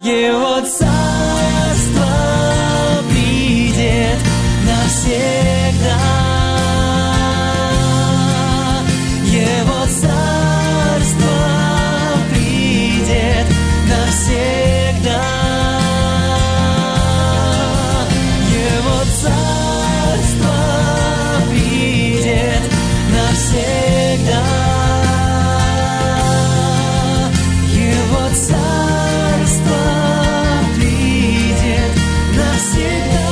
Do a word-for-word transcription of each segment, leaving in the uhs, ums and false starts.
Его царство придет навсегда. Его царство придет навсегда. Его царство придет навсегда. Его царство придет навсегда.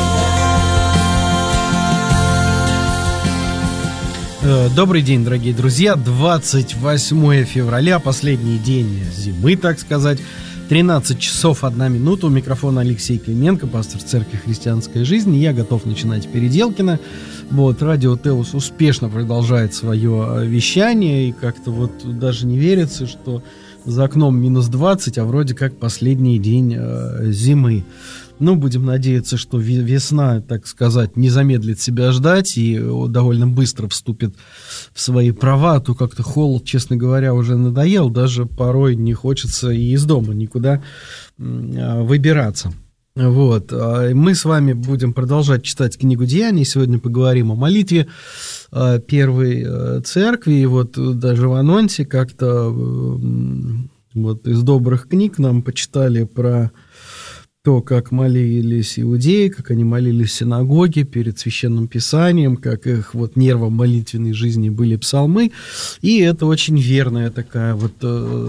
Добрый день, дорогие друзья. двадцать восьмое февраля, последний день зимы, так сказать. тринадцать часов одна минута. У микрофона Алексей Клименко, пастор Церкви Христианской Жизни. Я готов начинать Переделкино. Вот, радио Теос успешно продолжает свое вещание. И как-то вот даже не верится, что за окном минус двадцать, а вроде как последний день э, зимы. Ну, будем надеяться, что весна, так сказать, не замедлит себя ждать и довольно быстро вступит в свои права, а то как-то холод, честно говоря, уже надоел, даже порой не хочется и из дома никуда выбираться. Вот. Мы с вами будем продолжать читать книгу Деяний, сегодня поговорим о молитве первой церкви, и вот даже в анонсе как-то вот из добрых книг нам почитали про то, как молились иудеи, как они молились в синагоге перед Священным Писанием, как их вот нервом молитвенной жизни были псалмы, и это очень верная такая вот, э,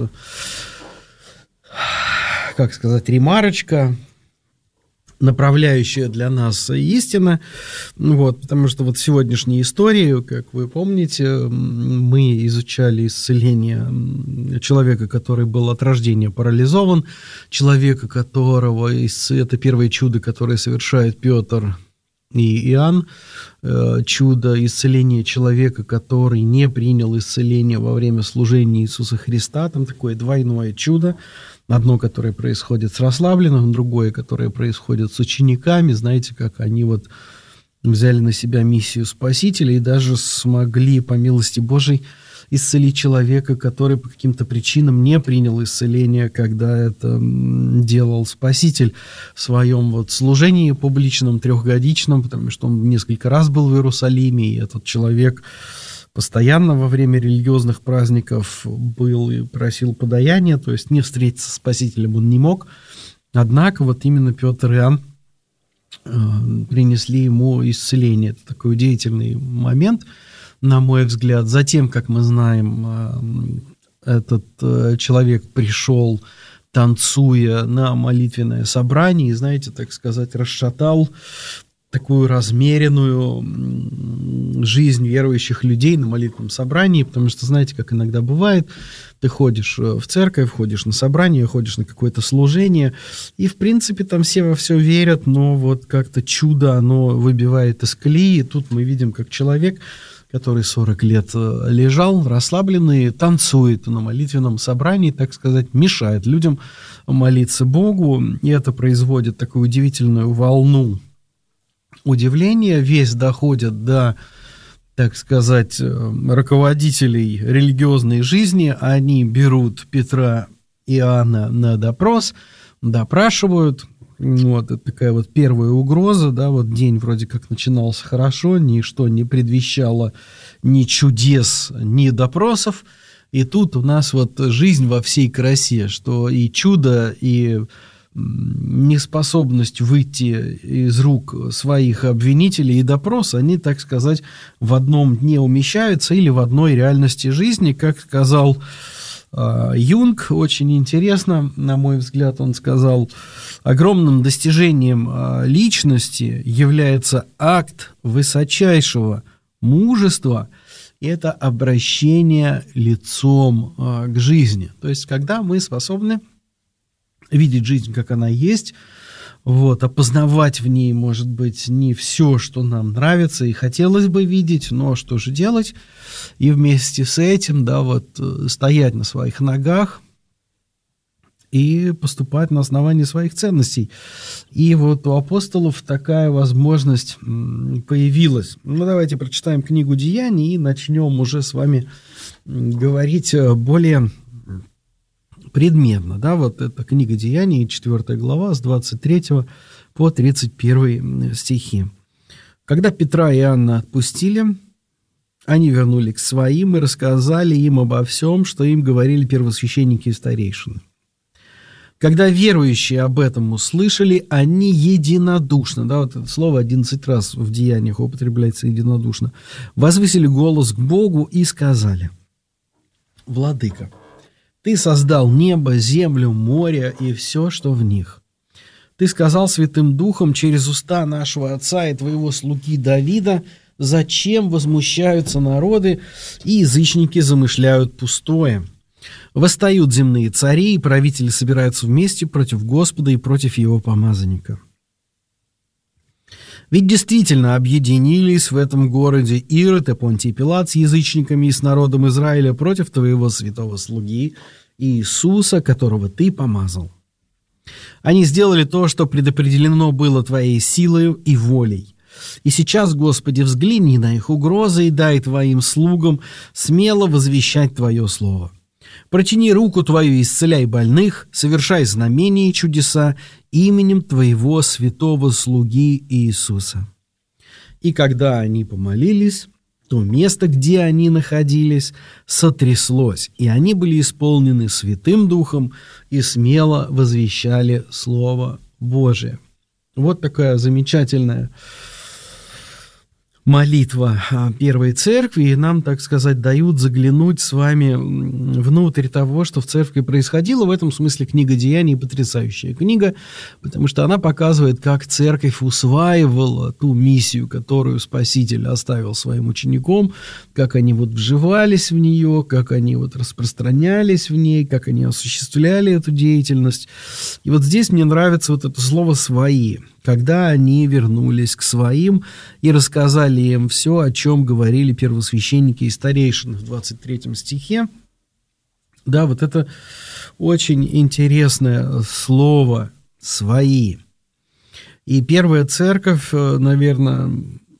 как сказать, ремарочка, направляющая для нас истина, вот, потому что вот в сегодняшней истории, как вы помните, мы изучали исцеление человека, который был от рождения парализован, человека, которого, это первое чудо, которое совершает Петр и Иоанн, чудо исцеления человека, который не принял исцеление во время служения Иисуса Христа, там такое двойное чудо. Одно, которое происходит с расслабленным, другое, которое происходит с учениками. Знаете, как они вот взяли на себя миссию Спасителя и даже смогли, по милости Божией, исцелить человека, который по каким-то причинам не принял исцеление, когда это делал Спаситель в своем вот служении публичном, трехгодичном, потому что он несколько раз был в Иерусалиме, и этот человек постоянно во время религиозных праздников был и просил подаяния, то есть не встретиться с Спасителем он не мог. Однако вот именно Петр и Иоанн э, принесли ему исцеление. Это такой удивительный момент, на мой взгляд. Затем, как мы знаем, э, этот э, человек пришел, танцуя на молитвенное собрание, и, знаете, так сказать, расшатал такую размеренную жизнь верующих людей на молитвенном собрании, потому что, знаете, как иногда бывает, ты ходишь в церковь, ходишь на собрание, ходишь на какое-то служение, и, в принципе, там все во все верят, но вот как-то чудо, оно выбивает из колеи, и тут мы видим, как человек, который сорок лет лежал, расслабленный, танцует на молитвенном собрании, так сказать, мешает людям молиться Богу, и это производит такую удивительную волну удивление, весь доходит до, так сказать, руководителей религиозной жизни. Они берут Петра и Иоанна на допрос, допрашивают. Вот, это такая вот первая угроза, да, вот день вроде как начинался хорошо, ничто не предвещало ни чудес, ни допросов. И тут у нас вот жизнь во всей красе, что и чудо, и неспособность выйти из рук своих обвинителей и допрос, они, так сказать, в одном дне умещаются или в одной реальности жизни, как сказал э, Юнг, очень интересно, на мой взгляд, он сказал, огромным достижением э, личности является акт высочайшего мужества, и это обращение лицом э, к жизни. То есть, когда мы способны видеть жизнь, как она есть, вот, опознавать в ней, может быть, не все, что нам нравится и хотелось бы видеть, но что же делать? И вместе с этим, да, вот, стоять на своих ногах и поступать на основании своих ценностей. И вот у апостолов такая возможность появилась. Ну, давайте прочитаем книгу Деяний и начнем уже с вами говорить более предметно, да, вот это книга Деяний, четвёртая глава, с двадцать третьего по тридцать первый стихи. Когда Петра и Иоанна отпустили, они вернулись к своим и рассказали им обо всем, что им говорили первосвященники и старейшины. Когда верующие об этом услышали, они единодушно, да, вот это слово одиннадцать раз в Деяниях употребляется единодушно, возвысили голос к Богу и сказали: «Владыка, Ты создал небо, землю, море и все, что в них. Ты сказал Святым Духом через уста нашего отца и Твоего слуги Давида, зачем возмущаются народы и язычники замышляют пустое. Восстают земные цари, и правители собираются вместе против Господа и против Его помазанника. Ведь действительно объединились в этом городе Ирод и Понтий Пилат с язычниками и с народом Израиля против Твоего святого слуги Иисуса, которого Ты помазал. Они сделали то, что предопределено было Твоей силою и волей. И сейчас, Господи, взгляни на их угрозы и дай Твоим слугам смело возвещать Твое слово. Протяни руку Твою и исцеляй больных, совершай знамения и чудеса именем Твоего святого слуги Иисуса». И когда они помолились, то место, где они находились, сотряслось, и они были исполнены Святым Духом и смело возвещали Слово Божие. Вот такая замечательная молитва Первой Церкви, и нам, так сказать, дают заглянуть с вами внутрь того, что в Церкви происходило. В этом смысле книга Деяний потрясающая книга, потому что она показывает, как Церковь усваивала ту миссию, которую Спаситель оставил своим ученикам, как они вот вживались в нее, как они вот распространялись в ней, как они осуществляли эту деятельность. И вот здесь мне нравится вот это слово «свои». Когда они вернулись к своим и рассказали им все, о чем говорили первосвященники и старейшины в двадцать третьем стихе. Да, вот это очень интересное слово «свои». И первая церковь, наверное,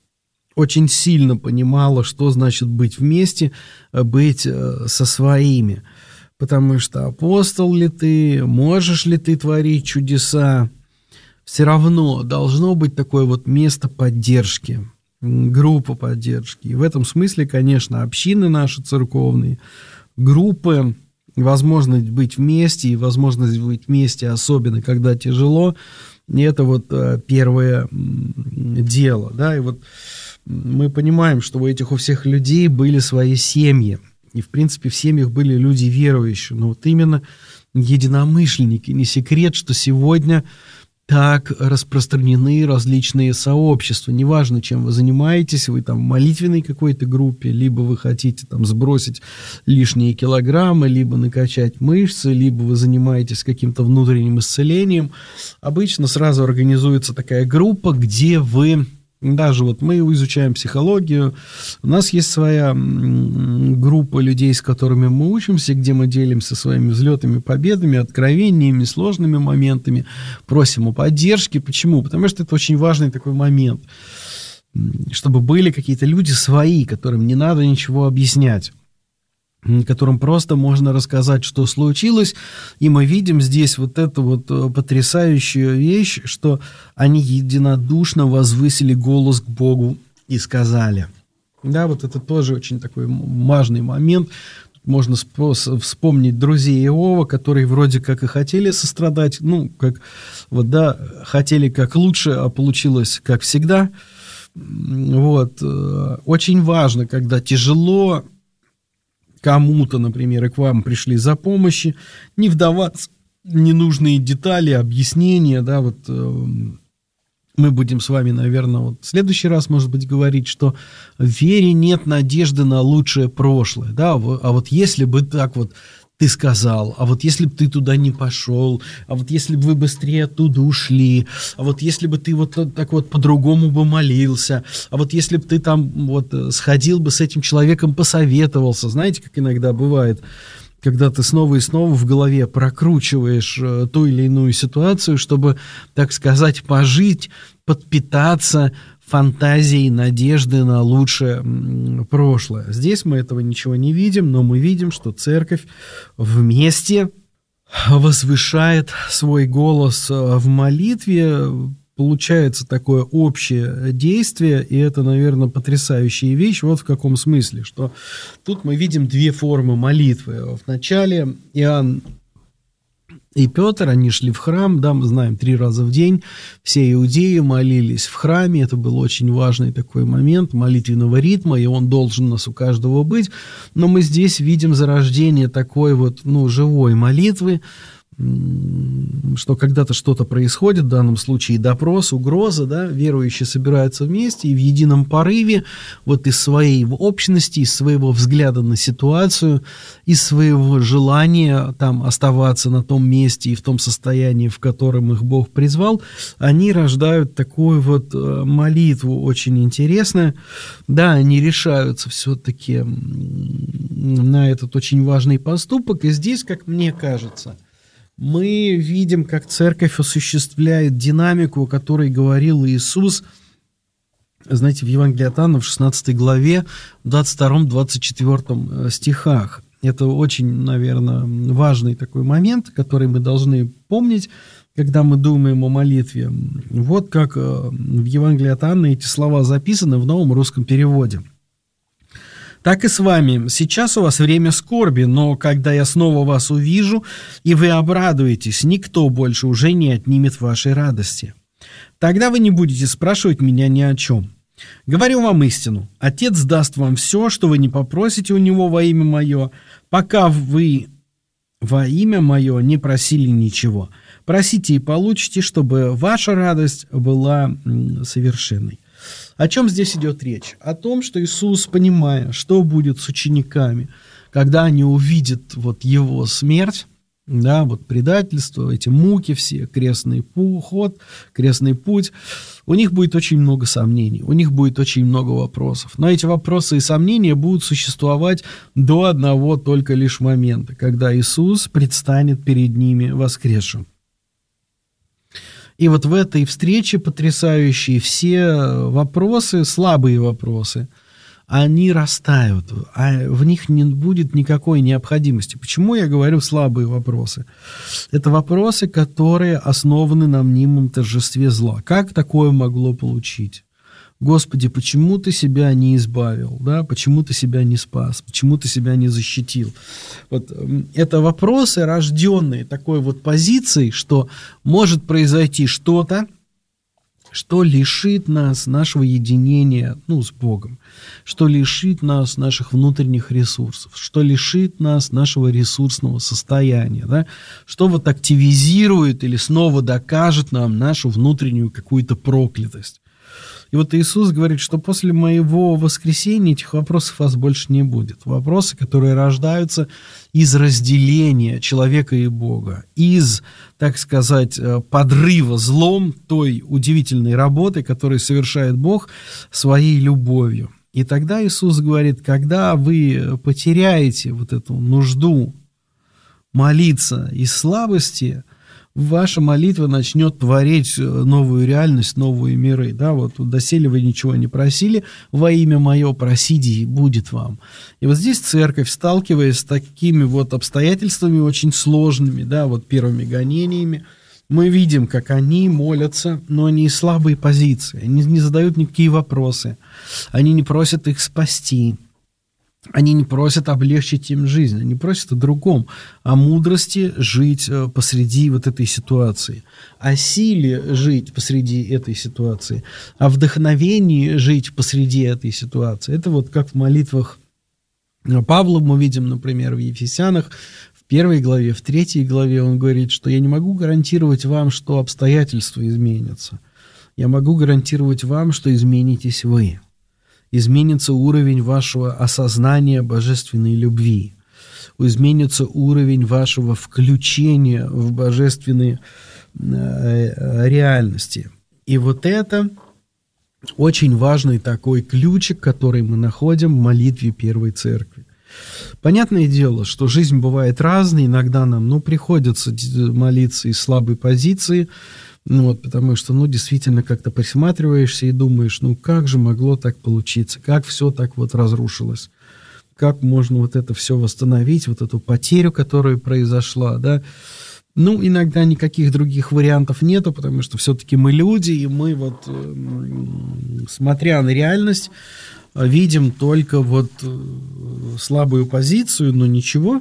очень сильно понимала, что значит быть вместе, быть со своими. Потому что апостол ли ты, можешь ли ты творить чудеса, все равно должно быть такое вот место поддержки, группа поддержки. И в этом смысле, конечно, общины наши церковные, группы, возможность быть вместе, и возможность быть вместе, особенно когда тяжело, это вот первое дело. Да? И вот мы понимаем, что у этих у всех людей были свои семьи. И, в принципе, в семьях были люди верующие. Но вот именно единомышленники. Не секрет, что сегодня так распространены различные сообщества. Неважно, чем вы занимаетесь, вы там в молитвенной какой-то группе, либо вы хотите там сбросить лишние килограммы, либо накачать мышцы, либо вы занимаетесь каким-то внутренним исцелением. Обычно сразу организуется такая группа, где вы... Даже вот мы изучаем психологию, у нас есть своя группа людей, с которыми мы учимся, где мы делимся своими взлетами, победами, откровениями, сложными моментами, просим о поддержке. Почему? Потому что это очень важный такой момент, чтобы были какие-то люди свои, которым не надо ничего объяснять, которым просто можно рассказать, что случилось, и мы видим здесь вот эту вот потрясающую вещь, что они единодушно возвысили голос к Богу и сказали. Да, вот это тоже очень такой важный момент. Можно вспомнить друзей Иова, которые вроде как и хотели сострадать, ну, как вот, да, хотели как лучше, а получилось как всегда. Вот. Очень важно, когда тяжело кому-то, например, и к вам пришли за помощью, не вдаваться в ненужные детали, объяснения, да, вот э, мы будем с вами, наверное, вот в следующий раз, может быть, говорить, что в вере нет надежды на лучшее прошлое, да, а вот если бы так вот ты сказал, а вот если бы ты туда не пошел, а вот если бы вы быстрее оттуда ушли, а вот если бы ты вот так вот по-другому бы молился, а вот если бы ты там вот сходил бы с этим человеком, посоветовался. Знаете, как иногда бывает, когда ты снова и снова в голове прокручиваешь ту или иную ситуацию, чтобы, так сказать, пожить, подпитаться фантазией, надежды на лучшее прошлое. Здесь мы этого ничего не видим, но мы видим, что церковь вместе возвышает свой голос в молитве. Получается такое общее действие, и это, наверное, потрясающая вещь. Вот в каком смысле, что тут мы видим две формы молитвы. Вначале Иоанн и Петр, они шли в храм, да, мы знаем, три раза в день все иудеи молились в храме, это был очень важный такой момент молитвенного ритма, и он должен у нас у каждого быть, но мы здесь видим зарождение такой вот, ну, живой молитвы, что когда-то что-то происходит, в данном случае допрос, угроза, да, верующие собираются вместе и в едином порыве вот из своей общности, из своего взгляда на ситуацию, из своего желания там оставаться на том месте и в том состоянии, в котором их Бог призвал, они рождают такую вот молитву очень интересную. Да, они решаются все-таки на этот очень важный поступок, и здесь, как мне кажется, мы видим, как церковь осуществляет динамику, о которой говорил Иисус, знаете, в Евангелии от Иоанна в шестнадцатой главе, двадцать втором двадцать четвёртом стихах. Это очень, наверное, важный такой момент, который мы должны помнить, когда мы думаем о молитве. Вот как в Евангелии от Иоанна эти слова записаны в новом русском переводе. Так и с вами. Сейчас у вас время скорби, но когда я снова вас увижу, и вы обрадуетесь, никто больше уже не отнимет вашей радости. Тогда вы не будете спрашивать меня ни о чем. Говорю вам истину. Отец даст вам все, что вы не попросите у него во имя мое, пока вы во имя мое не просили ничего. Просите и получите, чтобы ваша радость была совершенной. О чем здесь идет речь? О том, что Иисус, понимая, что будет с учениками, когда они увидят вот его смерть, да, вот предательство, эти муки все, крестный ход, крестный путь, у них будет очень много сомнений, у них будет очень много вопросов. Но эти вопросы и сомнения будут существовать до одного только лишь момента, когда Иисус предстанет перед ними воскресшим. И вот в этой встрече потрясающие все вопросы, слабые вопросы, они растают, а в них не будет никакой необходимости. Почему я говорю слабые вопросы? Это вопросы, которые основаны на мнимом торжестве зла. Как такое могло получить? Господи, почему ты себя не избавил, да? Почему ты себя не спас, почему ты себя не защитил? Вот это вопросы, рожденные такой вот позицией, что может произойти что-то, что лишит нас нашего единения, ну, с Богом, что лишит нас наших внутренних ресурсов, что лишит нас нашего ресурсного состояния, да? Что вот активизирует или снова докажет нам нашу внутреннюю какую-то проклятость. И вот Иисус говорит, что после моего воскресения этих вопросов у вас больше не будет. Вопросы, которые рождаются из разделения человека и Бога, из, так сказать, подрыва злом той удивительной работы, которую совершает Бог своей любовью. И тогда Иисус говорит, когда вы потеряете вот эту нужду молиться из слабости, ваша молитва начнет творить новую реальность, новые миры. Да, вот доселе вы ничего не просили, во имя мое просите, и будет вам. И вот здесь церковь, сталкиваясь с такими вот обстоятельствами очень сложными, да, вот первыми гонениями, мы видим, как они молятся, но они из слабой позиции, они не задают никакие вопросы, они не просят их спасти. Они не просят облегчить им жизнь, они просят о другом, о мудрости жить посреди вот этой ситуации, о силе жить посреди этой ситуации, о вдохновении жить посреди этой ситуации. Это вот как в молитвах Павла мы видим, например, в Ефесянах, в первой главе, в третьей главе он говорит, что я не могу гарантировать вам, что обстоятельства изменятся. Я могу гарантировать вам, что изменитесь вы. Изменится уровень вашего осознания божественной любви, изменится уровень вашего включения в божественные э, реальности. И вот это очень важный такой ключик, который мы находим в молитве Первой Церкви. Понятное дело, что жизнь бывает разной, иногда нам, ну, приходится молиться из слабой позиции, ну, вот, потому что, ну, действительно, как-то присматриваешься и думаешь, ну, как же могло так получиться, как все так вот разрушилось. как можно вот это все восстановить, вот эту потерю, которая произошла, да. Ну, иногда никаких других вариантов нету, потому что все-таки мы люди, и мы вот, смотря на реальность, видим только вот слабую позицию, но ничего.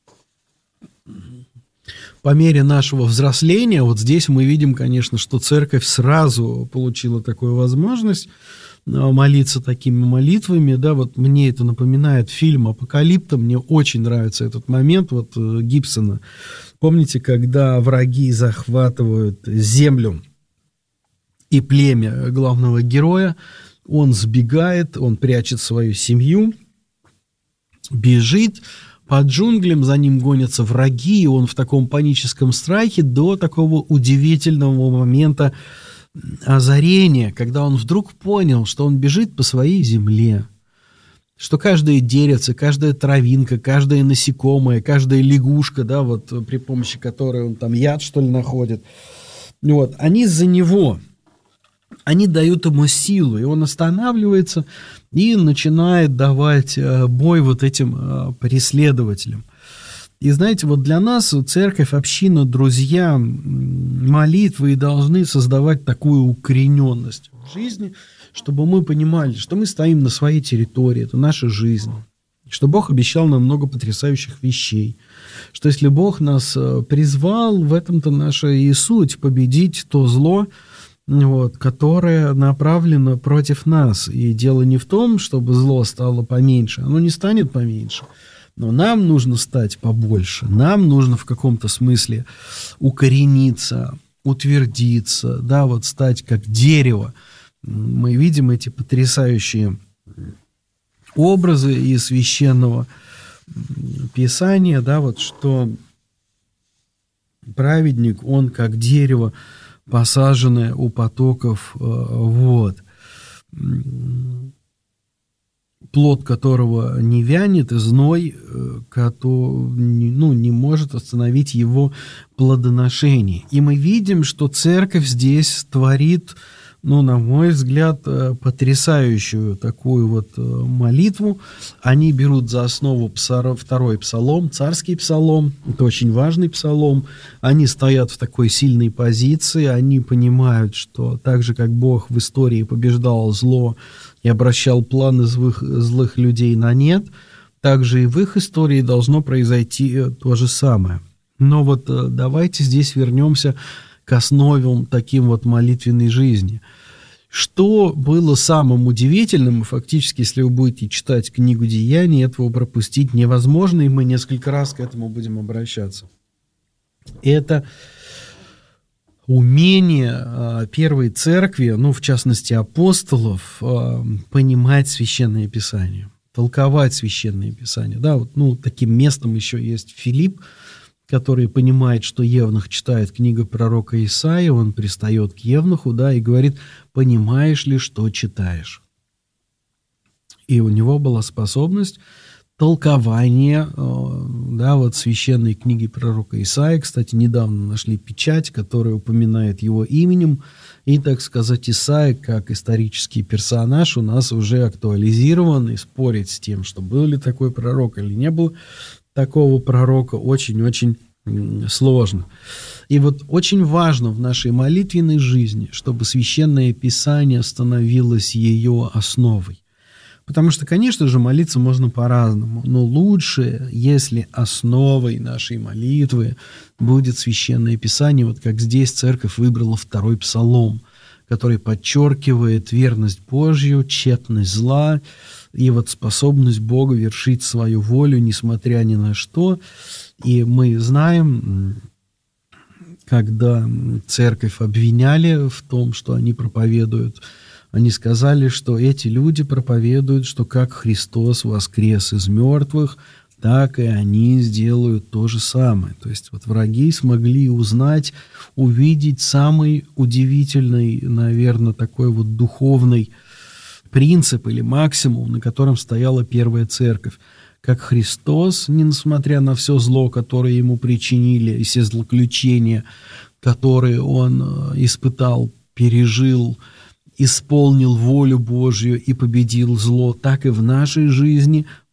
По мере нашего взросления, вот здесь мы видим, конечно, что церковь сразу получила такую возможность молиться такими молитвами, да, вот мне это напоминает фильм «Апокалипта», мне очень нравится этот момент, вот Гибсона. Помните, когда враги захватывают землю и племя главного героя, он сбегает, он прячет свою семью, бежит по джунглям, за ним гонятся враги, и он в таком паническом страхе до такого удивительного момента озарения, когда он вдруг понял, что он бежит по своей земле, что каждое деревце, каждая травинка, каждое насекомое, каждая лягушка, да, вот при помощи которой он там яд, что ли, находит, вот, они за него, они дают ему силу, и он останавливается и начинает давать бой вот этим преследователям. И знаете, вот для нас церковь, община, друзья, молитвы и должны создавать такую укорененность в жизни, чтобы мы понимали, что мы стоим на своей территории, это наша жизнь, что Бог обещал нам много потрясающих вещей, что если Бог нас призвал, в этом-то наша и суть, победить то зло, вот, которое направлено против нас. И дело не в том, чтобы зло стало поменьше, оно не станет поменьше. Но нам нужно стать побольше, нам нужно в каком-то смысле укорениться, утвердиться, да, вот стать как дерево. Мы видим эти потрясающие образы из Священного Писания, да, вот что праведник, он как дерево, посаженное у потоков вод, плод которого не вянет, и зной, который, ну, не может остановить его плодоношение. И мы видим, что церковь здесь творит, ну, на мой взгляд, потрясающую такую вот молитву. Они берут за основу второй псалом, царский псалом, это очень важный псалом. Они стоят в такой сильной позиции, они понимают, что так же, как Бог в истории побеждал зло и обращал планы злых, злых людей на нет, также и в их истории должно произойти то же самое. Но вот давайте здесь вернемся к основам таким вот молитвенной жизни. Что было самым удивительным, фактически, если вы будете читать книгу Деяний, этого пропустить невозможно, и мы несколько раз к этому будем обращаться. Это умение первой церкви, ну, в частности, апостолов, понимать Священное Писание, толковать Священное Писание. Да, вот, ну, таким местом еще есть Филипп, который понимает, что евнух читает книгу пророка Исаии, он пристает к евнуху, да, и говорит: понимаешь ли, что читаешь? И у него была способность толкования, да, вот священной книги пророка Исаии. Кстати, недавно нашли печать, которая упоминает его именем, и, так сказать, Исаия, как исторический персонаж, у нас уже актуализирован, и спорить с тем, что был ли такой пророк или не был такого пророка, очень-очень сложно. И вот очень важно в нашей молитвенной жизни, чтобы Священное Писание становилось ее основой. Потому что, конечно же, молиться можно по-разному, но лучше, если основой нашей молитвы будет Священное Писание, вот как здесь церковь выбрала второй псалом, который подчеркивает верность Божью, тщетность зла и вот способность Бога вершить свою волю, несмотря ни на что. И мы знаем, когда церковь обвиняли в том, что они проповедуют, они сказали, что эти люди проповедуют, что как Христос воскрес из мертвых, так и они сделают то же самое. То есть вот враги смогли узнать, увидеть самый удивительный, наверное, такой вот духовный принцип или максимум, на котором стояла первая церковь. Как Христос, несмотря на все зло, которое ему причинили, и все злоключения, которые он испытал, пережил, исполнил волю Божью и победил зло, так и в нашей жизни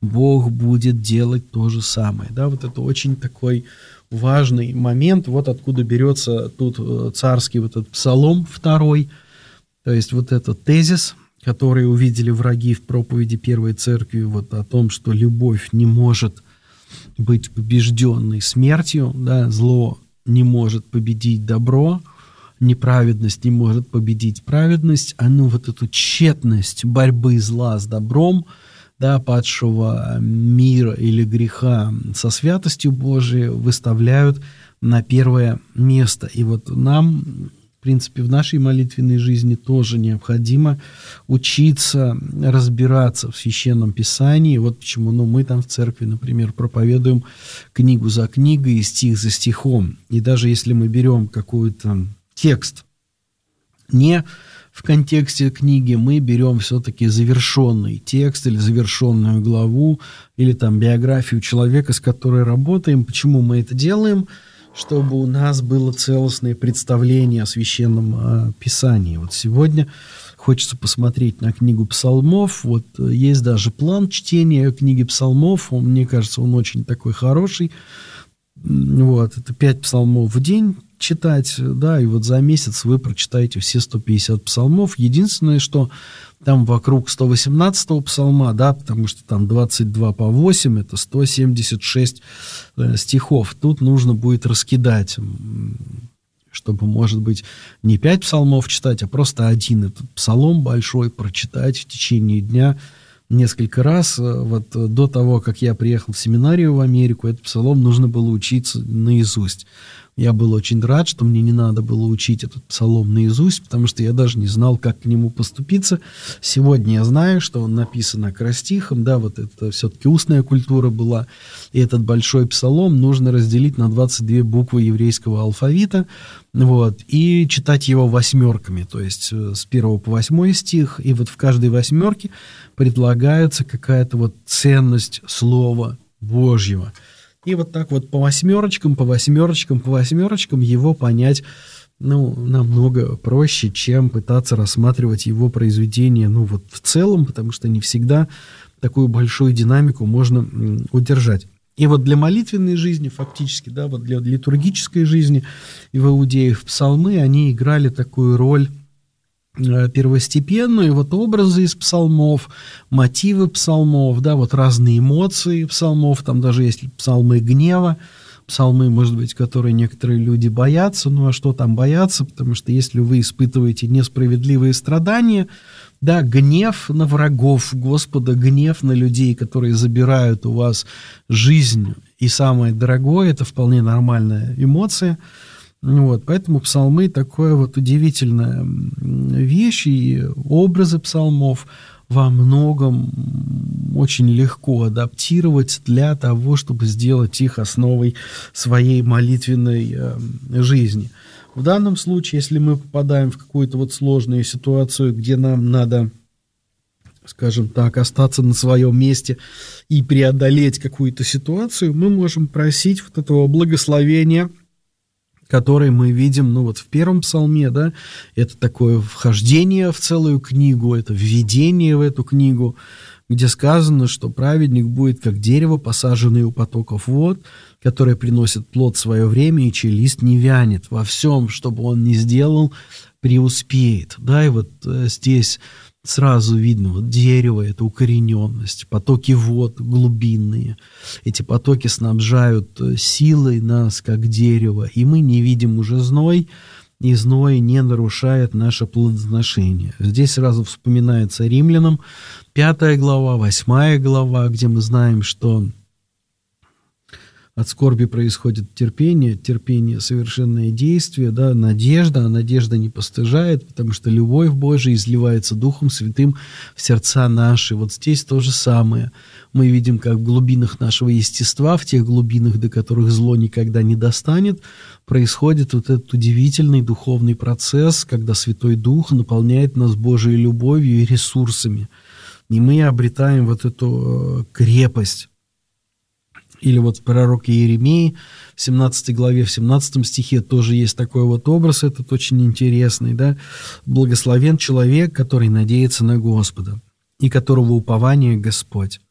Бог будет делать то же самое. Да, вот это очень такой важный момент. Вот откуда берется тут царский вот этот псалом второй. То есть вот этот тезис, который увидели враги в проповеди Первой Церкви, вот о том, что любовь не может быть побежденной смертью, да, зло не может победить добро, неправедность не может победить праведность, а ну вот эту тщетность борьбы зла с добром, да, падшего мира или греха со святостью Божией выставляют на первое место. И вот нам, в принципе, в нашей молитвенной жизни тоже необходимо учиться разбираться в Священном Писании. Вот почему, ну, мы там в церкви, например, проповедуем книгу за книгой и стих за стихом. И даже если мы берем какой-то текст не в контексте книги, мы берем все-таки завершенный текст или завершенную главу, или там биографию человека, с которой работаем. Почему мы это делаем? Чтобы у нас было целостное представление о Священном э, Писании. Вот сегодня хочется посмотреть на книгу Псалмов. Вот э, есть даже план чтения книги Псалмов. Он, мне кажется, он очень такой хороший. Вот, это пять псалмов в день читать, да, и вот за месяц вы прочитаете все сто пятьдесят псалмов. Единственное, что там вокруг сто восемнадцатого псалма, да, потому что там двадцать два по восемь, это сто семьдесят шесть э, стихов. Тут нужно будет раскидать, чтобы, может быть, не пять псалмов читать, а просто один этот псалом большой прочитать в течение дня несколько раз. Вот до того, как я приехал в семинарию в Америку, этот псалом нужно было учиться наизусть. Я был очень рад, что мне не надо было учить этот псалом наизусть, потому что я даже не знал, как к нему поступиться. Сегодня я знаю, что он написан акростихом, да, вот это все-таки устная культура была, и этот большой псалом нужно разделить на двадцать две буквы еврейского алфавита, вот, и читать его восьмерками, то есть с первого по восьмой стих, и вот в каждой восьмерке предлагается какая-то вот ценность Слова Божьего. И вот так вот по восьмерочкам, по восьмерочкам, по восьмерочкам его понять, ну, намного проще, чем пытаться рассматривать его произведение, ну, вот в целом, потому что не всегда такую большую динамику можно удержать. И вот для молитвенной жизни, фактически, да, вот для литургической жизни в иудеев псалмы, они играли такую роль первостепенную, вот образы из псалмов, мотивы псалмов, да, вот разные эмоции псалмов, там даже есть псалмы гнева, псалмы, может быть, которые некоторые люди боятся, ну а что там бояться, потому что если вы испытываете несправедливые страдания, да, гнев на врагов Господа, гнев на людей, которые забирают у вас жизнь и самое дорогое, это вполне нормальная эмоция. Вот, поэтому псалмы такое вот удивительная вещь, и образы псалмов во многом очень легко адаптировать для того, чтобы сделать их основой своей молитвенной э, жизни. В данном случае, если мы попадаем в какую-то вот сложную ситуацию, где нам надо, скажем так, остаться на своем месте и преодолеть какую-то ситуацию, мы можем просить вот этого благословения, который мы видим, ну вот в первом псалме, да, это такое вхождение в целую книгу, это введение в эту книгу, где сказано, что праведник будет как дерево, посаженное у потоков вод, которое приносит плод в свое время, и чей лист не вянет. Во всем, что бы он ни сделал, преуспеет. Да, и вот здесь сразу видно, вот дерево — это укорененность, потоки вод глубинные. Эти потоки снабжают силой нас, как дерево, и мы не видим уже зной, и зной не нарушает наше плодоношение. Здесь сразу вспоминается Римлянам пятая глава, восьмая глава, где мы знаем, что от скорби происходит терпение, терпение — совершенное действие, да, надежда, а надежда не постыжает, потому что любовь Божия изливается Духом Святым в сердца наши. Вот здесь то же самое. Мы видим, как в глубинах нашего естества, в тех глубинах, до которых зло никогда не достанет, происходит вот этот удивительный духовный процесс, когда Святой Дух наполняет нас Божией любовью и ресурсами. И мы обретаем вот эту крепость. Или вот в пророке Иеремии в семнадцатой главе, в семнадцатом стихе тоже есть такой вот образ, этот очень интересный, да. «Благословен человек, который надеется на Господа, и которого упование Господь.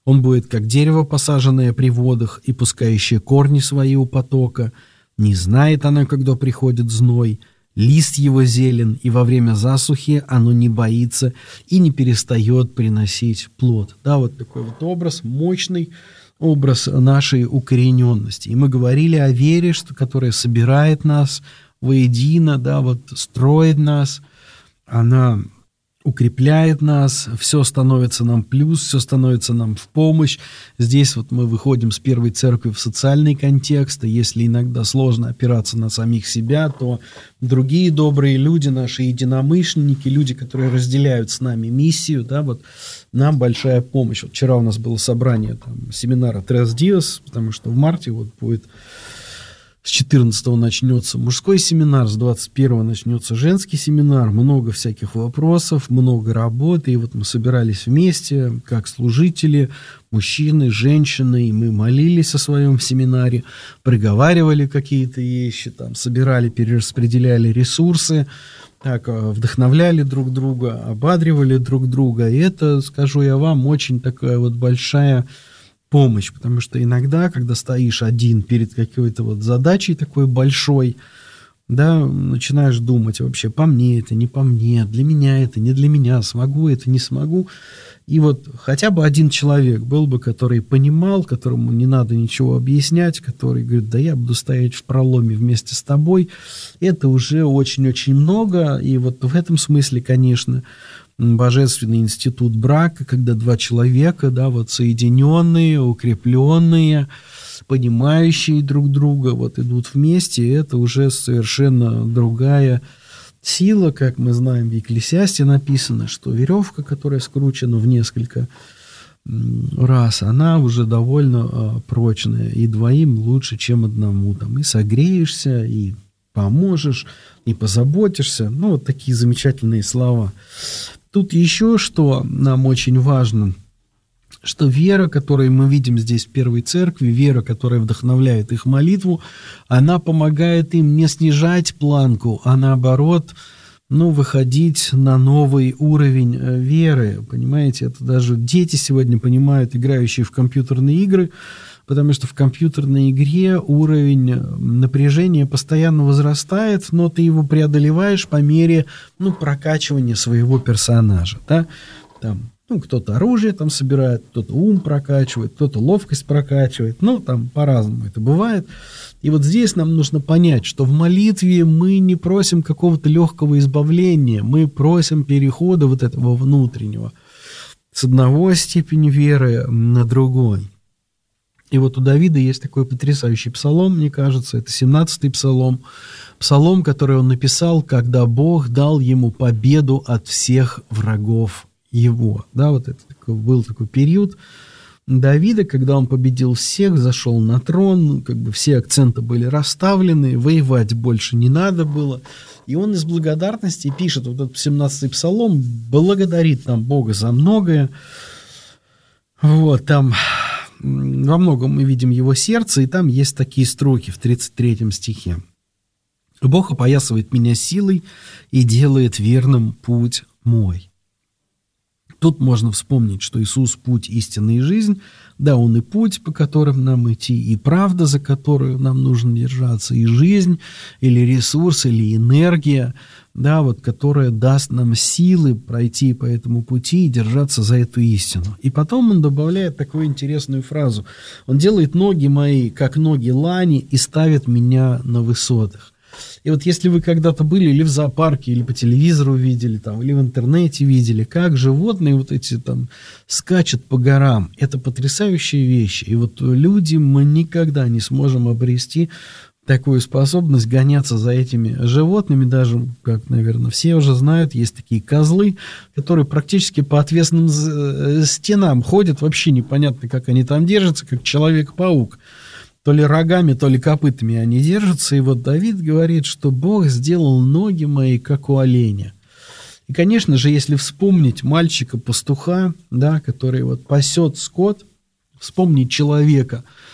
Он будет, как дерево, посаженное при водах и пускающее корни свои у потока. Не знает оно, когда приходит зной. Лист его зелен, и во время засухи оно не боится и не перестает приносить плод. Да, вот такой вот образ, мощный образ нашей укорененности. И мы говорили о вере, что, которая собирает нас воедино, да, вот строит нас, она укрепляет нас, все становится нам плюс, все становится нам в помощь. Здесь вот мы выходим с первой церкви в социальный контекст, и если иногда сложно опираться на самих себя, то другие добрые люди, наши единомышленники, люди, которые разделяют с нами миссию, да, вот нам большая помощь. Вот вчера у нас было собрание там, семинара Tres Dias, потому что в марте вот будет... С четырнадцатого начнется мужской семинар, с двадцать первого начнется женский семинар, много всяких вопросов, много работы, и вот мы собирались вместе, как служители, мужчины, женщины, и мы молились о своем семинаре, проговаривали какие-то вещи, там, собирали, перераспределяли ресурсы, так, вдохновляли друг друга, ободривали друг друга, и это, скажу я вам, очень такая вот большая помощь, потому что иногда, когда стоишь один перед какой-то вот задачей такой большой, да, начинаешь думать вообще, по мне это, не по мне, для меня это, не для меня, смогу это, не смогу. И вот хотя бы один человек был бы, который понимал, которому не надо ничего объяснять, который говорит, да я буду стоять в проломе вместе с тобой, это уже очень-очень много, и вот в этом смысле, конечно, божественный институт брака, когда два человека, да, вот соединенные, укрепленные, понимающие друг друга, вот идут вместе, это уже совершенно другая сила, как мы знаем, в Екклесиасте написано, что веревка, которая скручена в несколько раз, она уже довольно прочная, и двоим лучше, чем одному, там, и согреешься, и поможешь, и позаботишься, ну, вот такие замечательные слова. Тут еще что нам очень важно, что вера, которую мы видим здесь в Первой Церкви, вера, которая вдохновляет их молитву, она помогает им не снижать планку, а наоборот, ну, выходить на новый уровень веры. Понимаете, это даже дети сегодня понимают, играющие в компьютерные игры, потому что в компьютерной игре уровень напряжения постоянно возрастает, но ты его преодолеваешь по мере, ну, прокачивания своего персонажа, да, там, ну, кто-то оружие там собирает, кто-то ум прокачивает, кто-то ловкость прокачивает, ну, там по-разному это бывает. И вот здесь нам нужно понять, что в молитве мы не просим какого-то легкого избавления, мы просим перехода вот этого внутреннего с одного степени веры на другой. И вот у Давида есть такой потрясающий псалом, мне кажется, это семнадцатый псалом, псалом, который он написал, когда Бог дал ему победу от всех врагов его. Да, вот это такой, был такой период Давида, когда он победил всех, зашел на трон, как бы все акценты были расставлены, воевать больше не надо было. И он из благодарности пишет вот этот семнадцатый псалом, благодарит там Бога за многое. Вот, там во многом мы видим его сердце, и там есть такие строки в тридцать третьем стихе. «Бог опоясывает меня силой и делает верным путь мой». Тут можно вспомнить, что Иисус – путь, истина и жизнь. Да, Он и путь, по которым нам идти, и правда, за которую нам нужно держаться, и жизнь, или ресурс, или энергия, да, вот, которая даст нам силы пройти по этому пути и держаться за эту истину. И потом Он добавляет такую интересную фразу. Он делает ноги мои, как ноги лани, и ставит меня на высотах. И вот если вы когда-то были или в зоопарке, или по телевизору видели, там, или в интернете видели, как животные вот эти там скачут по горам, это потрясающие вещи. И вот люди, мы никогда не сможем обрести такую способность гоняться за этими животными, даже, как, наверное, все уже знают, есть такие козлы, которые практически по отвесным стенам ходят, вообще непонятно, как они там держатся, как Человек-паук. То ли рогами, то ли копытами они держатся. И вот Давид говорит, что Бог сделал ноги мои, как у оленя. И, конечно же, если вспомнить мальчика-пастуха, да, который вот пасет скот, вспомнить человека,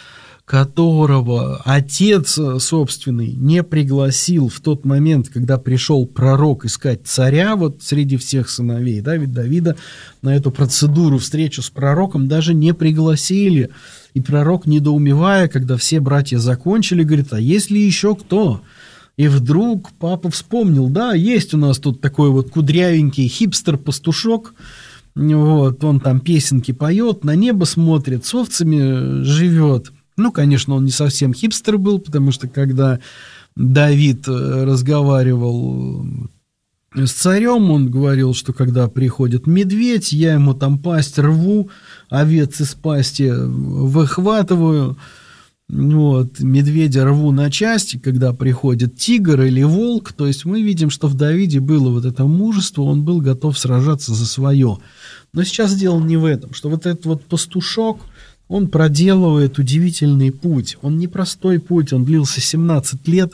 которого отец собственный не пригласил в тот момент, когда пришел пророк искать царя, вот среди всех сыновей, да, ведь Давида на эту процедуру, встречу с пророком даже не пригласили. И пророк, недоумевая, когда все братья закончили, говорит: а есть ли еще кто? И вдруг папа вспомнил: да, есть у нас тут такой вот кудрявенький хипстер-пастушок, вот, он там песенки поет, на небо смотрит, с овцами живет. Ну, конечно, он не совсем хипстер был, потому что когда Давид разговаривал с царем, он говорил, что когда приходит медведь, я ему там пасть рву, овец из пасти выхватываю, вот, медведя рву на части, когда приходит тигр или волк. То есть мы видим, что в Давиде было вот это мужество, он был готов сражаться за свое. Но сейчас дело не в этом, что вот этот вот пастушок, он проделывает удивительный путь. Он непростой путь, он длился семнадцать лет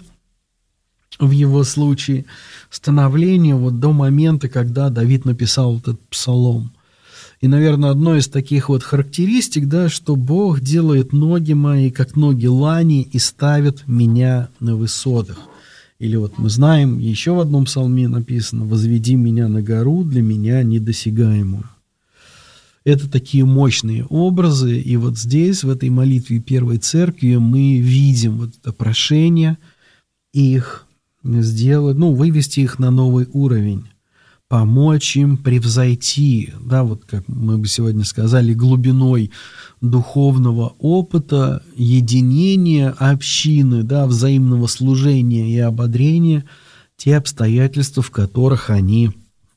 в его случае становления, вот до момента, когда Давид написал вот этот псалом. И, наверное, одно из таких вот характеристик, да, что Бог делает ноги мои, как ноги лани, и ставит меня на высотах. Или вот мы знаем, еще в одном псалме написано: «Возведи меня на гору, для меня недосягаемую». Это такие мощные образы, и вот здесь, в этой молитве Первой Церкви, мы видим вот это прошение их сделать, ну, вывести их на новый уровень, помочь им превзойти, да, вот как мы бы сегодня сказали, глубиной духовного опыта, единения общины, да, взаимного служения и ободрения, те обстоятельства, в которых они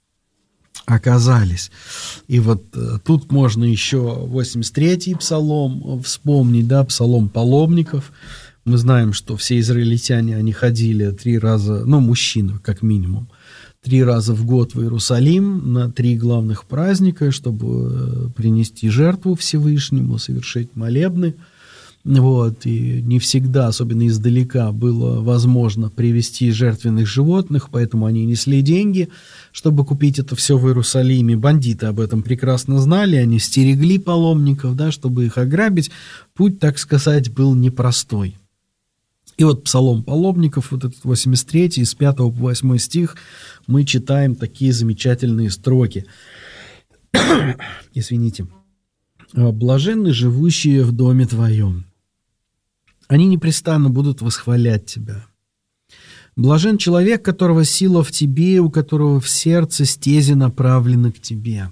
оказались. И вот тут можно еще восемьдесят третий псалом вспомнить, да, псалом паломников. Мы знаем, что все израильтяне, они ходили три раза, ну, мужчины, как минимум, три раза в год в Иерусалим на три главных праздника, чтобы принести жертву Всевышнему, совершить молебны. Вот, и не всегда, особенно издалека, было возможно привезти жертвенных животных, поэтому они несли деньги, чтобы купить это все в Иерусалиме. Бандиты об этом прекрасно знали, они стерегли паломников, да, чтобы их ограбить. Путь, так сказать, был непростой. И вот псалом паломников, вот этот восемьдесят третий, с пятого по восьмой стих, мы читаем такие замечательные строки. Извините. «Блаженны живущие в доме твоем. Они непрестанно будут восхвалять тебя. Блажен человек, которого сила в тебе, у которого в сердце стези направлены к тебе.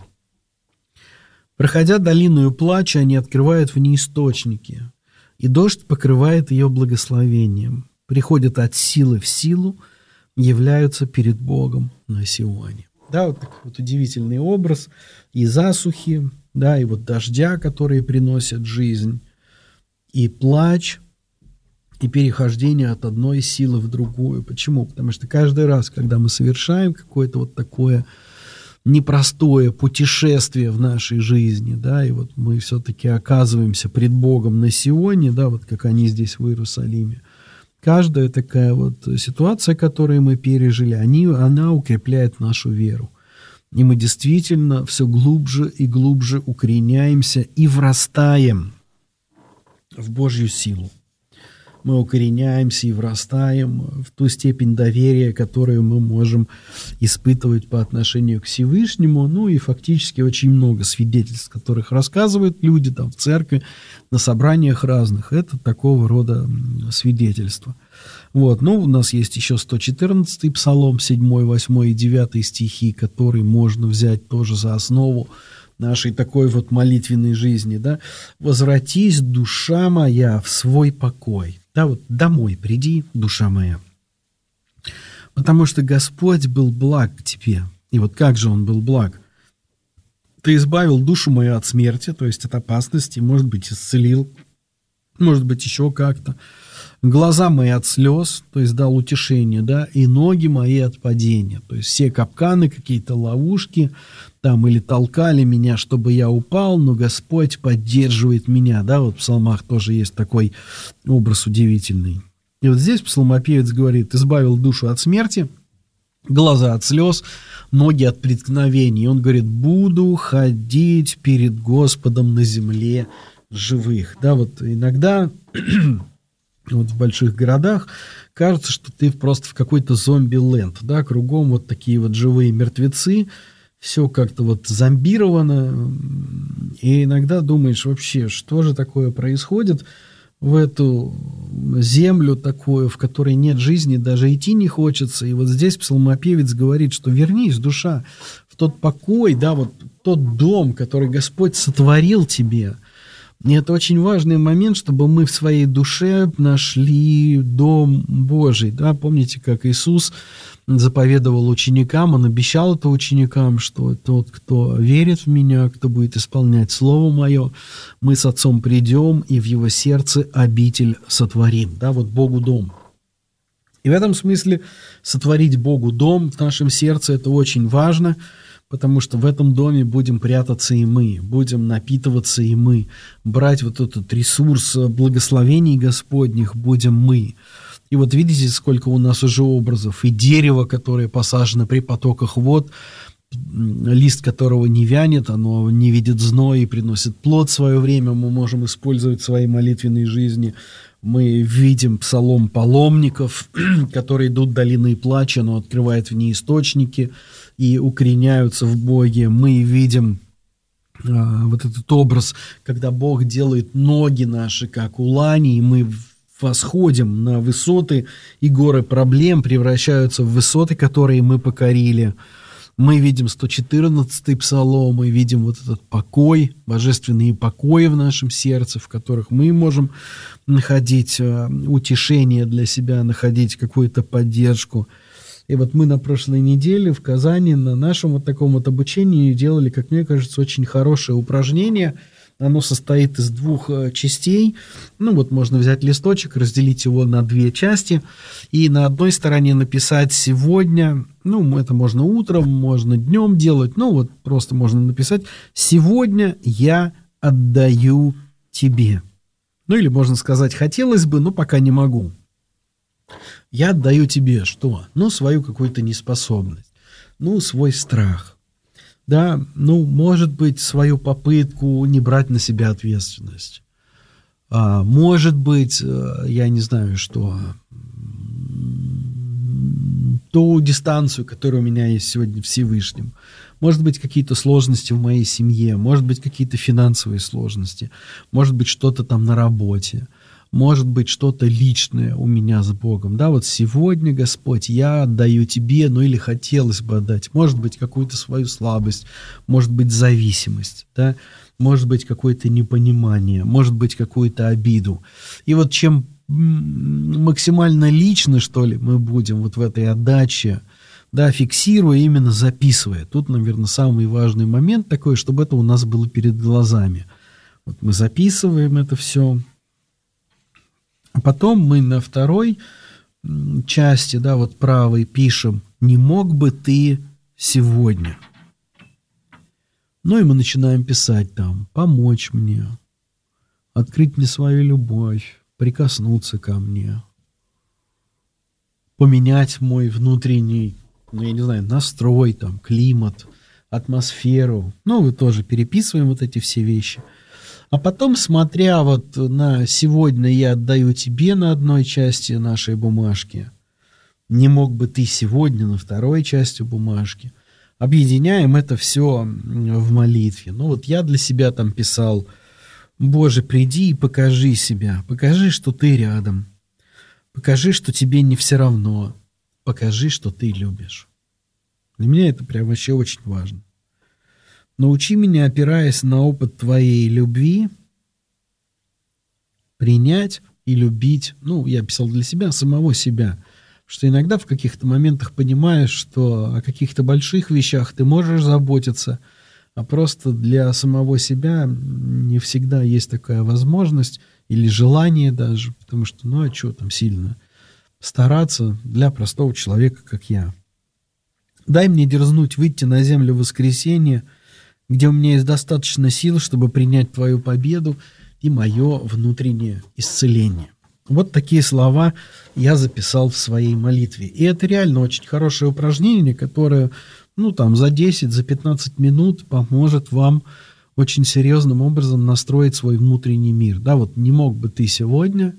Проходя долиною плача, они открывают в ней источники, и дождь покрывает ее благословением. Приходят от силы в силу, являются перед Богом на Сионе». Да, вот такой вот удивительный образ и засухи, да, и вот дождя, которые приносят жизнь, и плач, и перехождение от одной силы в другую. Почему? Потому что каждый раз, когда мы совершаем какое-то вот такое непростое путешествие в нашей жизни, да, и вот мы все-таки оказываемся пред Богом на Сионе, да, вот как они здесь в Иерусалиме, каждая такая вот ситуация, которую мы пережили, они, она укрепляет нашу веру. И мы действительно все глубже и глубже укореняемся и врастаем в Божью силу. Мы укореняемся и врастаем в ту степень доверия, которую мы можем испытывать по отношению к Всевышнему. Ну и фактически очень много свидетельств, которых рассказывают люди там в церкви, на собраниях разных. Это такого рода свидетельства. Вот. Ну, у нас есть еще сто четырнадцатый псалом, седьмой, восьмой и девятый стихи, который можно взять тоже за основу нашей такой вот молитвенной жизни, да. «Возвратись, душа моя, в свой покой». Да, вот домой приди, душа моя. Потому что Господь был благ к тебе. И вот как же Он был благ? Ты избавил душу мою от смерти, то есть от опасности, может быть, исцелил, может быть, еще как-то. Глаза мои от слез, то есть дал утешение, да, и ноги мои от падения. То есть все капканы, какие-то ловушки, там или толкали меня, чтобы я упал, но Господь поддерживает меня, да, вот в псалмах тоже есть такой образ удивительный. И вот здесь псалмопевец говорит: избавил душу от смерти, глаза от слез, ноги от преткновений. И он говорит: буду ходить перед Господом на земле живых. Да, вот иногда вот в больших городах кажется, что ты просто в какой-то зомби-ленд, да, кругом вот такие вот живые мертвецы, все как-то вот зомбировано, и иногда думаешь вообще, что же такое происходит в эту землю такую, в которой нет жизни, даже идти не хочется. И вот здесь псалмопевец говорит, что вернись, душа, в тот покой, да, вот тот дом, который Господь сотворил тебе. И это очень важный момент, чтобы мы в своей душе нашли дом Божий. Да? Помните, как Иисус заповедовал ученикам, Он обещал это ученикам, что тот, кто верит в Меня, кто будет исполнять Слово Мое, мы с Отцом придем и в Его сердце обитель сотворим. Да? Вот Богу дом. И в этом смысле сотворить Богу дом в нашем сердце – это очень важно, потому что в этом доме будем прятаться и мы, будем напитываться и мы, брать вот этот ресурс благословений Господних будем мы. И вот видите, сколько у нас уже образов. И дерево, которое посажено при потоках вод, лист которого не вянет, оно не видит зноя и приносит плод в свое время, мы можем использовать в своей молитвенной жизни. Мы видим псалом паломников, которые идут долиной плача, но открывают в ней источники и укореняются в Боге. Мы видим а, вот этот образ, когда Бог делает ноги наши, как у лани, и мы восходим на высоты, и горы проблем превращаются в высоты, которые мы покорили. Мы видим сто четырнадцатый псалом, мы видим вот этот покой, божественные покои в нашем сердце, в которых мы можем находить утешение для себя, находить какую-то поддержку. И вот мы на прошлой неделе в Казани на нашем вот таком вот обучении делали, как мне кажется, очень хорошее упражнение. Оно состоит из двух частей. Ну вот можно взять листочек, разделить его на две части и на одной стороне написать «сегодня». Ну, это можно утром, можно днем делать. Ну, вот просто можно написать «сегодня я отдаю тебе». Ну, или можно сказать «хотелось бы, но пока не могу». Я отдаю тебе что? Ну, свою какую-то неспособность. Ну, свой страх. Да, ну, может быть, свою попытку не брать на себя ответственность. А, может быть, я не знаю, что... ту дистанцию, которая у меня есть сегодня в Всевышнем. Может быть, какие-то сложности в моей семье, может быть, какие-то финансовые сложности, может быть, что-то там на работе, может быть, что-то личное у меня с Богом. Да, вот сегодня, Господь, я отдаю тебе, ну или хотелось бы отдать, может быть, какую-то свою слабость, может быть, зависимость, да, может быть, какое-то непонимание, может быть, какую-то обиду. И вот чем максимально лично, что ли, мы будем вот в этой отдаче, да, фиксируя, именно записывая. Тут, наверное, самый важный момент такой, чтобы это у нас было перед глазами. Вот мы записываем это все, а потом мы на второй части, да, вот правой пишем «не мог бы ты сегодня». Ну и мы начинаем писать там «помочь мне», «открыть мне свою любовь», «прикоснуться ко мне», «поменять мой внутренний, ну я не знаю, настрой, там, климат, атмосферу». Ну, мы тоже переписываем вот эти все вещи. А потом, смотря вот на «сегодня я отдаю тебе» на одной части нашей бумажки, «не мог бы ты сегодня» на второй части бумажки, объединяем это все в молитве. Ну вот я для себя там писал: «Боже, приди и покажи себя, покажи, что ты рядом, покажи, что тебе не все равно, покажи, что ты любишь». Для меня это прям вообще очень важно. Научи меня, опираясь на опыт твоей любви, принять и любить, ну, я писал для себя, самого себя, что иногда в каких-то моментах понимаешь, что о каких-то больших вещах ты можешь заботиться, а просто для самого себя не всегда есть такая возможность или желание даже, потому что, ну, а что там сильно стараться для простого человека, как я. Дай мне дерзнуть выйти на землю в воскресенье, где у меня есть достаточно сил, чтобы принять твою победу и мое внутреннее исцеление. Вот такие слова я записал в своей молитве. И это реально очень хорошее упражнение, которое, ну, там, за десять, за пятнадцать минут поможет вам очень серьезным образом настроить свой внутренний мир. Да, вот не мог бы ты сегодня,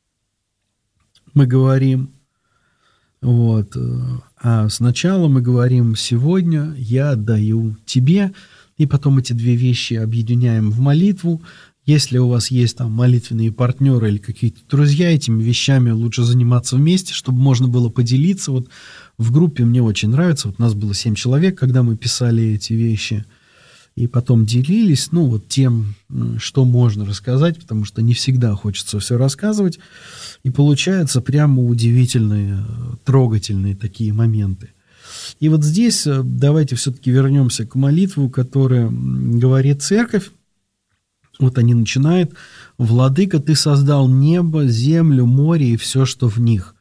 мы говорим, вот, а сначала мы говорим сегодня я отдаю тебе, и потом эти две вещи объединяем в молитву. Если у вас есть там молитвенные партнеры или какие-то друзья, этими вещами лучше заниматься вместе, чтобы можно было поделиться. Вот в группе мне очень нравится, вот у нас было семь человек, когда мы писали эти вещи, и потом делились, ну, вот тем, что можно рассказать, потому что не всегда хочется все рассказывать, и получаются прямо удивительные, трогательные такие моменты. И вот здесь давайте все-таки вернемся к молитве, которая говорит церковь. Вот они начинают: «Владыка, ты создал небо, землю, море и все, что в них».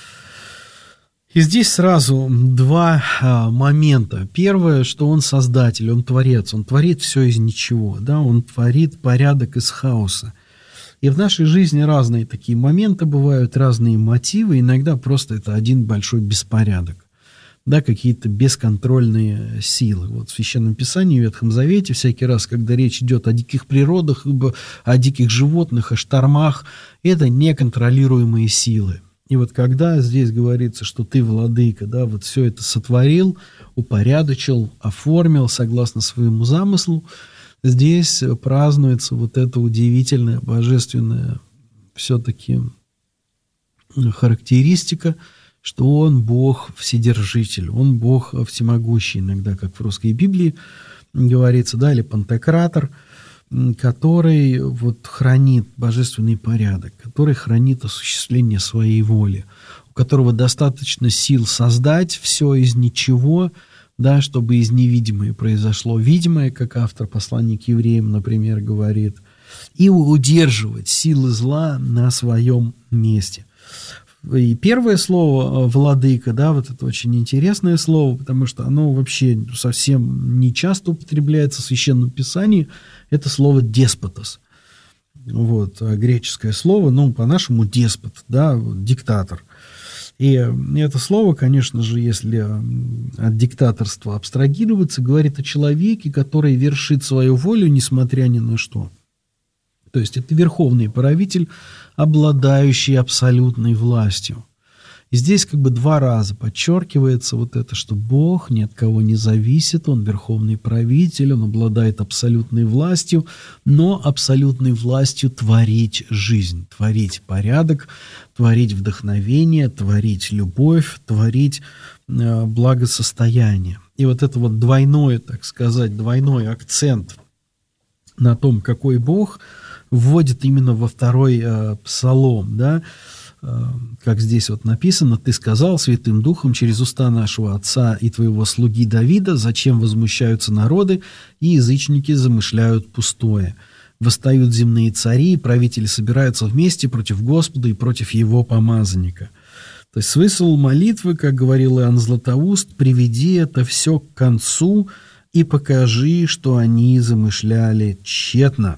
И здесь сразу два а, момента. Первое, что он создатель, он творец, он творит все из ничего, да, он творит порядок из хаоса. И в нашей жизни разные такие моменты бывают, разные мотивы, иногда просто это один большой беспорядок, да, какие-то бесконтрольные силы. Вот в Священном Писании, в Ветхом Завете, всякий раз, когда речь идет о диких природах, о диких животных, о штормах, это неконтролируемые силы. И вот когда здесь говорится, что ты, владыка, да, вот все это сотворил, упорядочил, оформил согласно своему замыслу, здесь празднуется вот эта удивительная, божественная все-таки характеристика, что он Бог вседержитель, он Бог всемогущий, иногда, как в русской Библии говорится, да, или пантократор, который вот хранит божественный порядок, который хранит осуществление своей воли, у которого достаточно сил создать все из ничего, да, чтобы из невидимого произошло видимое, как автор послания к евреям, например, говорит, и удерживать силы зла на своем месте. И первое слово «владыка», да, вот это очень интересное слово, потому что оно вообще совсем не часто употребляется в Священном Писании. Это слово «деспотос». Вот, греческое слово, ну, по-нашему «деспот», да, диктатор. И это слово, конечно же, если от диктаторства абстрагироваться, говорит о человеке, который вершит свою волю, несмотря ни на что. То есть это верховный правитель, обладающий абсолютной властью. И здесь как бы два раза подчеркивается вот это, что Бог ни от кого не зависит, Он верховный правитель, Он обладает абсолютной властью, но абсолютной властью творить жизнь, творить порядок, творить вдохновение, творить любовь, творить э, благосостояние. И вот это вот двойное, так сказать, двойной акцент на том, какой Бог, вводит именно во второй э, псалом, да, э, как здесь вот написано: «Ты сказал Святым Духом через уста нашего отца и твоего слуги Давида, зачем возмущаются народы, и язычники замышляют пустое. Восстают земные цари, и правители собираются вместе против Господа и против его помазанника». То есть смысл молитвы, как говорил Иоанн Златоуст: «Приведи это все к концу и покажи, что они замышляли тщетно».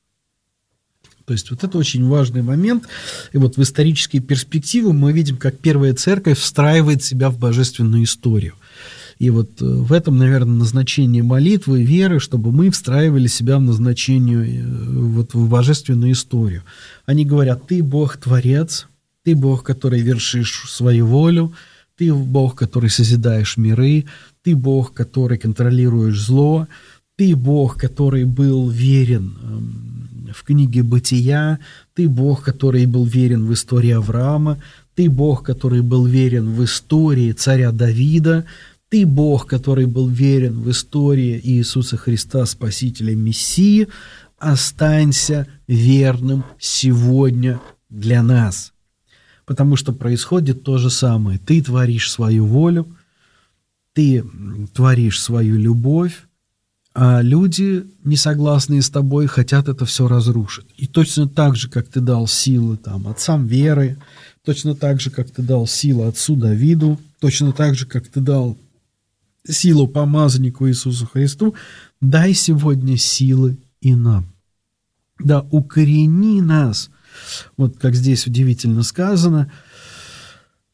То есть вот это очень важный момент. И вот в исторической перспективе мы видим, как первая церковь встраивает себя в божественную историю. И вот в этом, наверное, назначение молитвы, веры, чтобы мы встраивали себя в назначение, вот в божественную историю. Они говорят: ты Бог-творец, ты Бог, который вершишь свою волю, ты Бог, который созидаешь миры, ты Бог, который контролируешь зло, ты Бог, который был верен в книге «Бытия», ты Бог, который был верен в истории Авраама, ты Бог, который был верен в истории царя Давида, ты Бог, который был верен в истории Иисуса Христа, Спасителя Мессии, останься верным сегодня для нас. Потому что происходит то же самое. Ты творишь свою волю, ты творишь свою любовь, а люди, не согласные с тобой, хотят это все разрушить. И точно так же, как ты дал силы там, отцам веры, точно так же, как ты дал силы отцу Давиду, точно так же, как ты дал силу помазаннику Иисусу Христу, дай сегодня силы и нам. Да, укорени нас. Вот как здесь удивительно сказано: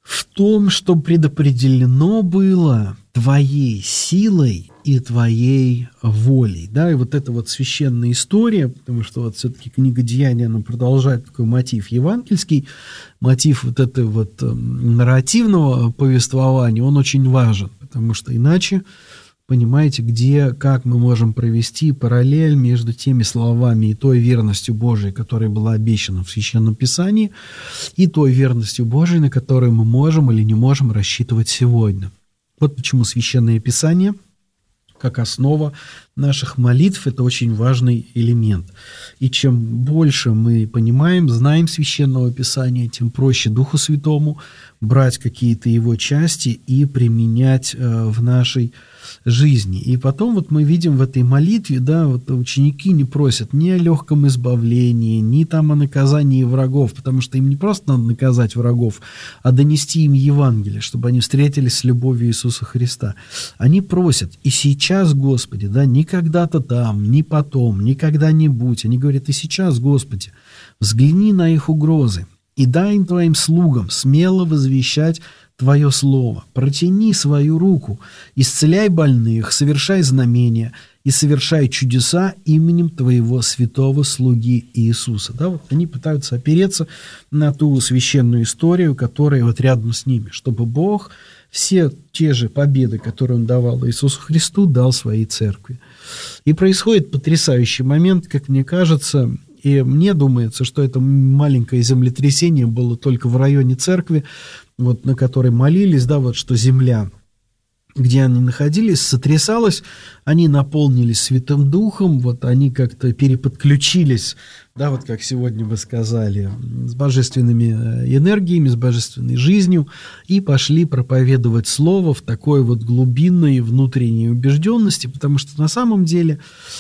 в том, что предопределено было твоей силой и твоей волей. Да, и вот эта вот священная история, потому что вот все-таки книга Деяний, она продолжает такой мотив евангельский, мотив вот этого вот нарративного повествования, он очень важен, потому что иначе, понимаете, где, как мы можем провести параллель между теми словами и той верностью Божией, которая была обещана в Священном Писании, и той верностью Божией, на которую мы можем или не можем рассчитывать сегодня. Вот почему Священное Писание, как основа наших молитв, это очень важный элемент. И чем больше мы понимаем, знаем Священного Писания, тем проще Духу Святому брать какие-то его части и применять э, в нашей жизни. И потом вот мы видим в этой молитве, да, вот ученики не просят ни о легком избавлении, ни там о наказании врагов, потому что им не просто надо наказать врагов, а донести им Евангелие, чтобы они встретились с любовью Иисуса Христа. Они просят: и сейчас, Господи, да, не когда-то там, не потом, не когда-нибудь. Они говорят: и сейчас, Господи, взгляни на их угрозы и дай им Твоим слугам смело возвещать Твое слово. Протяни свою руку, исцеляй больных, совершай знамения и совершай чудеса именем Твоего святого слуги Иисуса. Да, вот они пытаются опереться на ту священную историю, которая вот рядом с ними, чтобы Бог все те же победы, которые Он давал Иисусу Христу, дал своей церкви. И происходит потрясающий момент, как мне кажется, и мне думается, что это маленькое землетрясение было только в районе церкви, вот, на которой молились, да, вот что земля, где они находились, сотрясалась, они наполнились Святым Духом, вот они как-то переподключились, да, вот как сегодня вы сказали, с божественными энергиями, с божественной жизнью, и пошли проповедовать Слово в такой вот глубинной внутренней убежденности, потому что на самом деле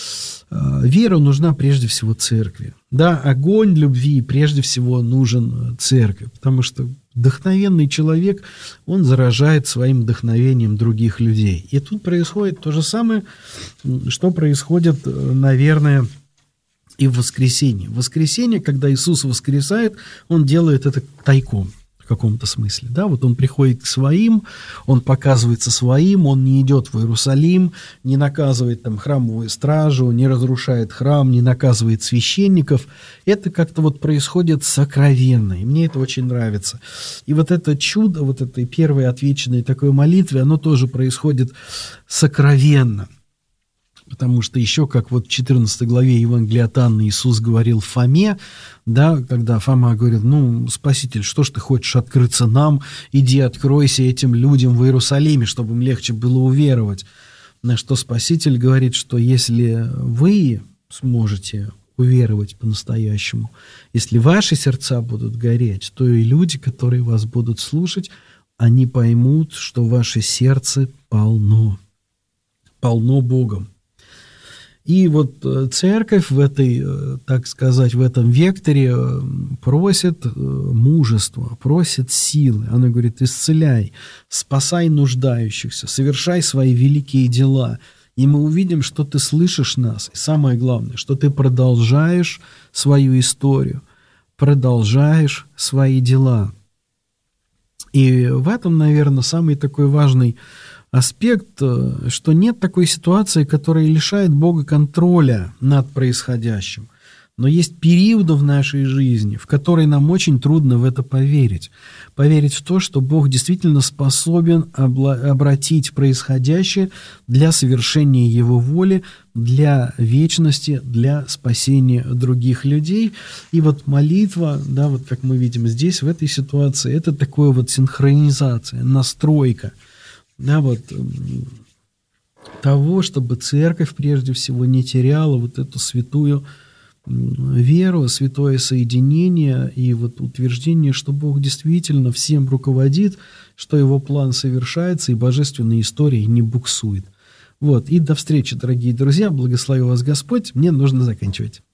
вера нужна прежде всего церкви. Да, огонь любви прежде всего нужен церкви, потому что вдохновенный человек, он заражает своим вдохновением других людей. И тут происходит то же самое, что происходит, наверное, и в воскресенье. В воскресенье, когда Иисус воскресает, Он делает это тайком. В каком-то смысле, да, вот Он приходит к своим, Он показывается своим, Он не идет в Иерусалим, не наказывает там храмовую стражу, не разрушает храм, не наказывает священников. Это как-то вот происходит сокровенно, и мне это очень нравится. И вот это чудо, вот этой первой отвеченной такой молитве, оно тоже происходит сокровенно. Потому что еще, как вот в четырнадцатой главе Евангелия от Анны Иисус говорил Фоме, да, когда Фома говорит: ну, Спаситель, что ж ты хочешь открыться нам, иди откройся этим людям в Иерусалиме, чтобы им легче было уверовать. На что Спаситель говорит, что если вы сможете уверовать по-настоящему, если ваши сердца будут гореть, то и люди, которые вас будут слушать, они поймут, что ваше сердце полно, полно Богом. И вот церковь в этой, так сказать, в этом векторе просит мужества, просит силы. Она говорит: исцеляй, спасай нуждающихся, совершай свои великие дела. И мы увидим, что ты слышишь нас. И самое главное, что ты продолжаешь свою историю, продолжаешь свои дела. И в этом, наверное, самый такой важный аспект, что нет такой ситуации, которая лишает Бога контроля над происходящим. Но есть периоды в нашей жизни, в которые нам очень трудно в это поверить. Поверить в то, что Бог действительно способен обратить происходящее для совершения Его воли, для вечности, для спасения других людей. И вот молитва, да, вот как мы видим здесь, в этой ситуации, это такое вот синхронизация, настройка, да, вот того, чтобы церковь прежде всего не теряла вот эту святую веру, святое соединение и вот утверждение, что Бог действительно всем руководит, что Его план совершается и божественная история не буксует. Вот. И до встречи, дорогие друзья. Благослови вас Господь. Мне нужно заканчивать.